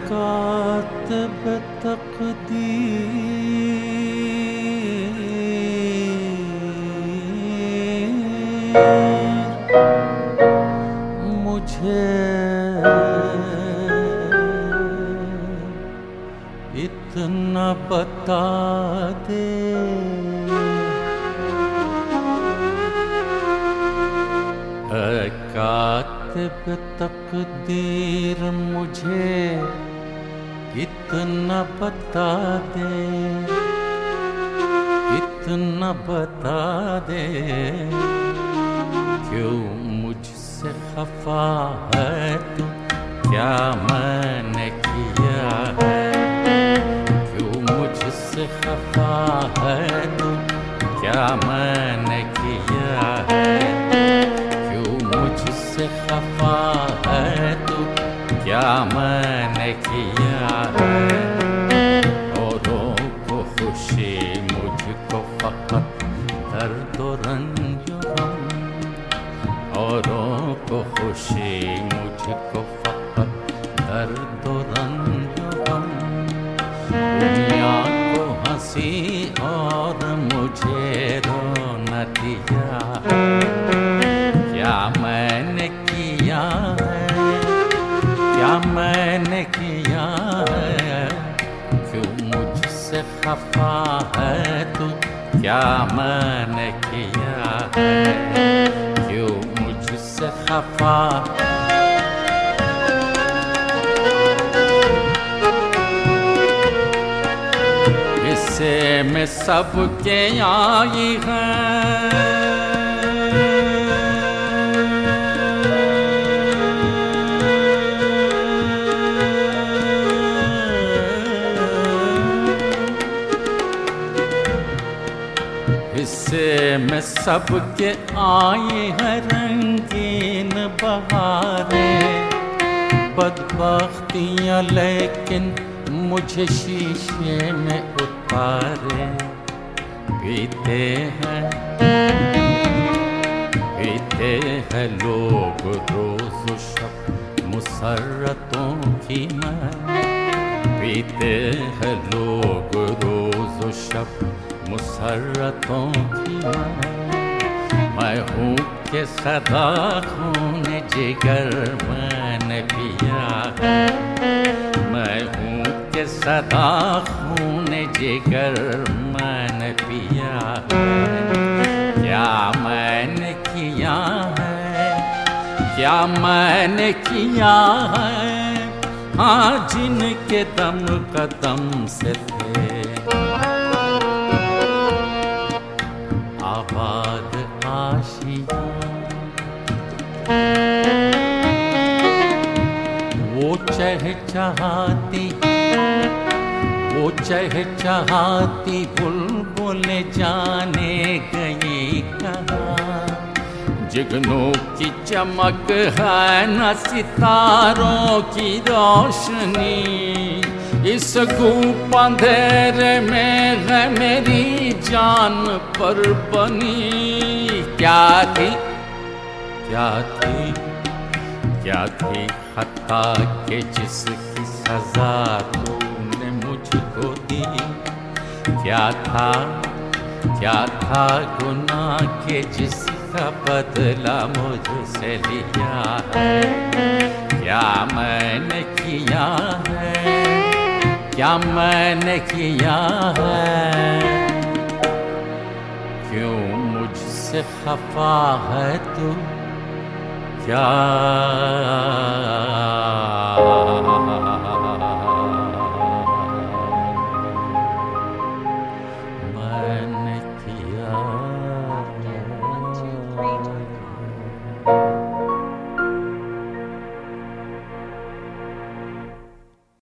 कातिब तकदीर मुझे इतना बता दे, कातिब तकदीर मुझे इतना बता दे, इतना बता दे, क्यों मुझसे खफा है तू, क्या मैंने किया है, क्यों मुझसे खफा है तू, क्या मैंने किया है, मुझसे खफा है तू, क्या मैंने किया है। औरों को खुशी मुझको फकत दर्द और रंज गम, औरों को खुशी मुझको फकत दर्द और रंज गम, दुनिया को हंसी और मुझे रोना दिया है, क्या मैंने किया है, क्या मैंने किया है, क्यों मुझसे खफा है तू, क्या मैंने किया है, क्यों मुझसे खफा। इससे में सबके आई है, इससे में सबके आए हैं रंगीन बहारें, बदबख्तियाँ लेकिन मुझे शीशे में उतारे, पीते हैं लोग रोज़ शब मुसर्रतों की मैं, पीते हैं लोग रोज़ शब मुसर्रतों की मैं हूँ कि सदा खून जिगर मैंने पिया है, मैं हूँ कि सदा खून जिगर मैंने पिया है, क्या मैंने किया है, क्या मैंने किया है, हाँ जिनके दम कदम से थे आबाद आशियाँ, वो चहचहाती बुलबुल जाने गई कहाँ, जुगनू की चमक है न सितारों की रोशनी, इस गुप अंधेरे में है मेरी जान पर बनी, क्या थी खता के जिसकी सजा तूने मुझको दी, क्या था गुनाह के जिसका बदला मुझसे लिया है, क्या मैंने किया है, क्या मैंने किया है, क्यों मुझसे खफा है तू, क्या